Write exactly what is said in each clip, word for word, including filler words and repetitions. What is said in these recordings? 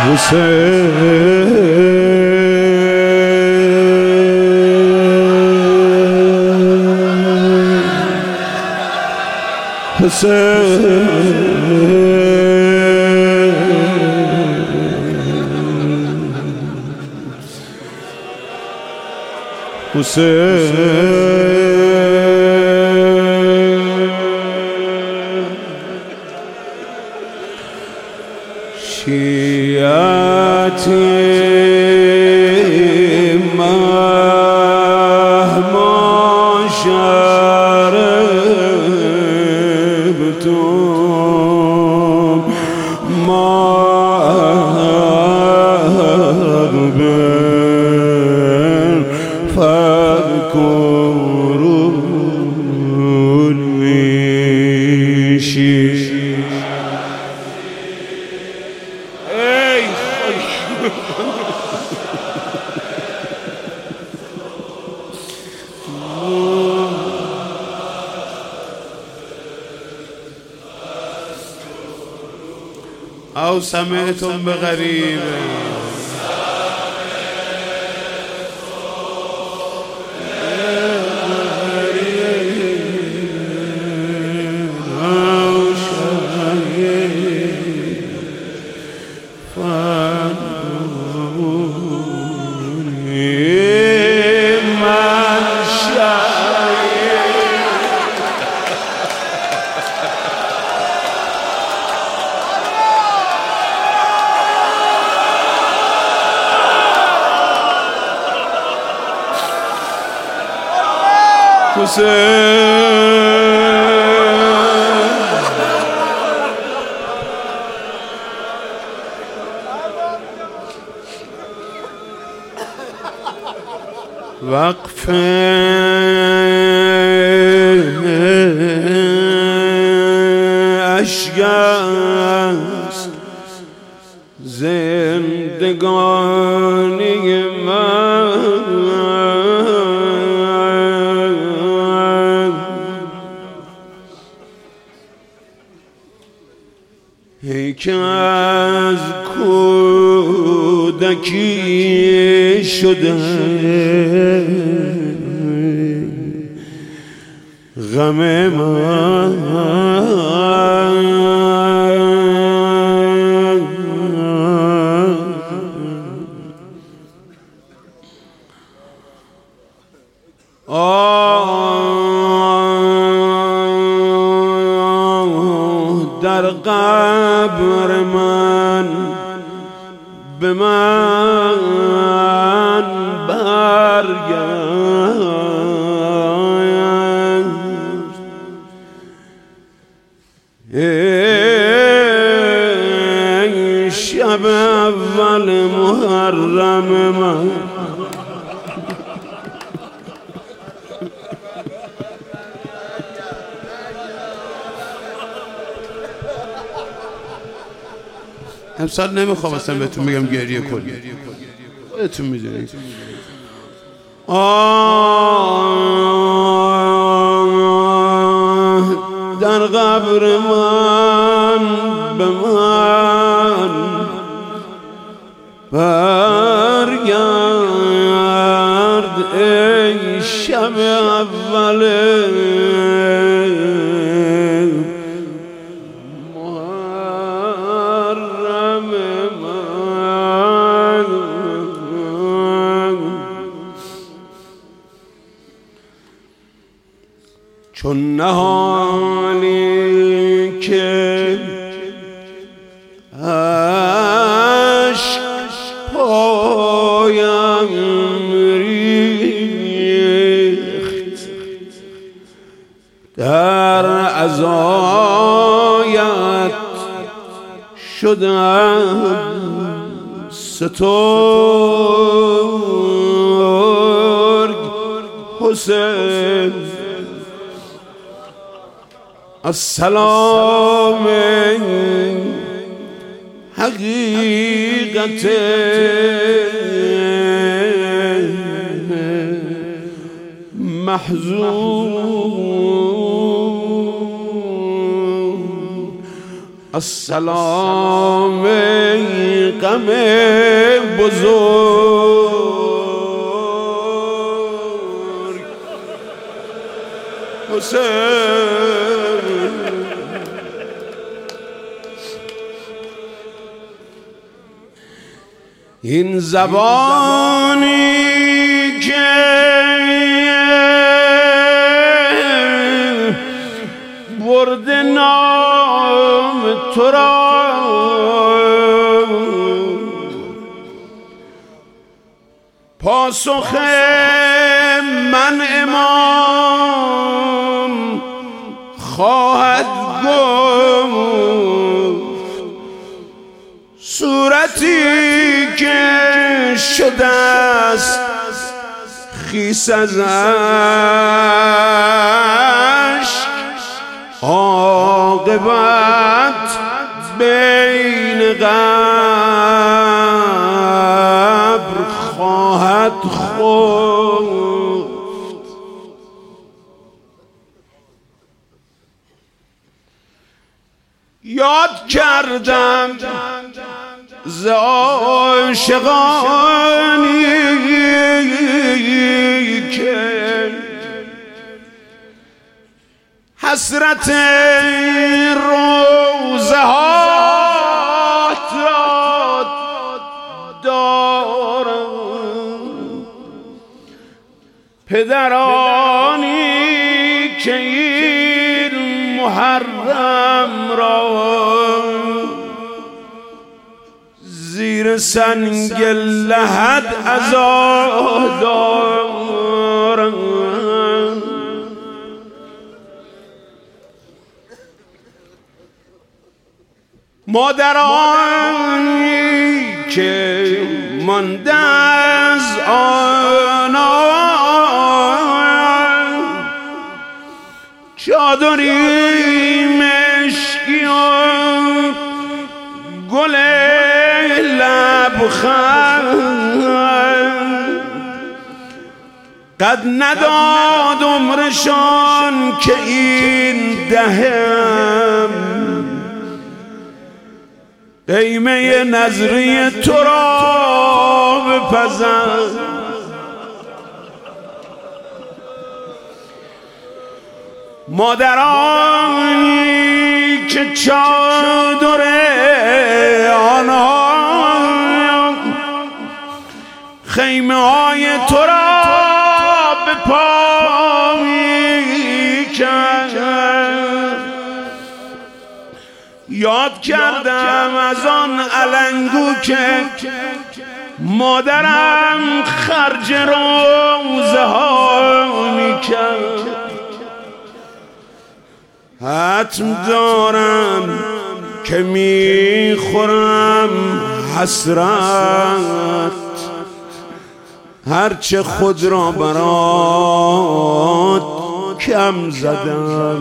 شیعتی مهما شربتم مغبن فاذكروني شیعتی. أو سمعتم بغريب أو شهيد فانظروني من شهيد. وقف اشک است زندگانی من، ای که از کودکی شده غم من. آه در قبر من به من برگشت، ای شب اول محرم من. امسال نمیخوام اصلا بهتون بگم گریه کنید، خودتون میدونید. آه در قبر من به من برگرد، ای شب اول چون نهانی که عشق پایم ریخت، در عزایت شدم سترگ حسین. السلام حقیقت محزون، السلام ای غم بزرگ حسین، این زبانی که برد نام تو را پاسخ من امام خواهد گفت، صورتی که شده است خیس از اشک، عاقبت بین قبر خواهد خفت. یاد کردم ز عاشقانی که حسرت روزه هات را دارم، پدرانی که این محرم را زیر سنگ لحد عزا دارم. مادرانی که مانده از آنان چادری مشکی و گل لبخند، قد نداد عمرشان که این دهم قیمه نظری تو را بپزند. مادرانی که چادر آنها خیمه های تو را به پا می‌کشند. یاد کردم از آن علنگو که مادرم خرج روزه ها می‌کرد. حتم دارم که میخورم حسرت، هرچه خود را برات کم زدم.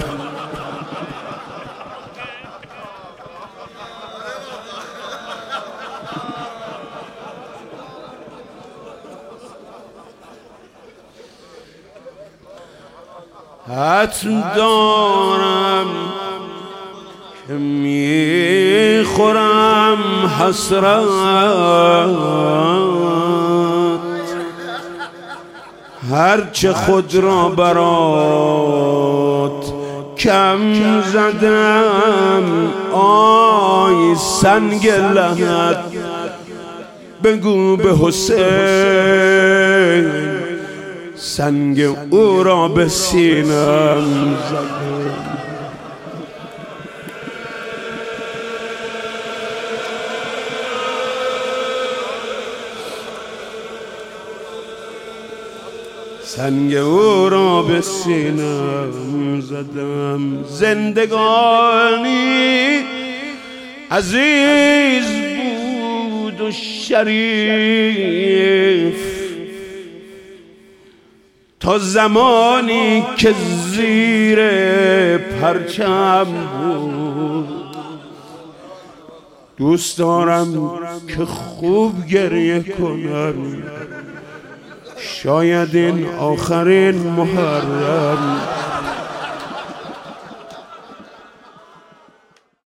حتم دارم که میخورم حسرت، هرچه خود را برات کم زدم. آی سنگ لحد بگو به حسین سنگ او را به سینم زدم. سنگ او را به سینم زدم. زندگانی عزیز بود و شریف تا زمانی که زیر پرچم بود. دوست دارم که خوب گریه کنم، شاید این آخرین محرم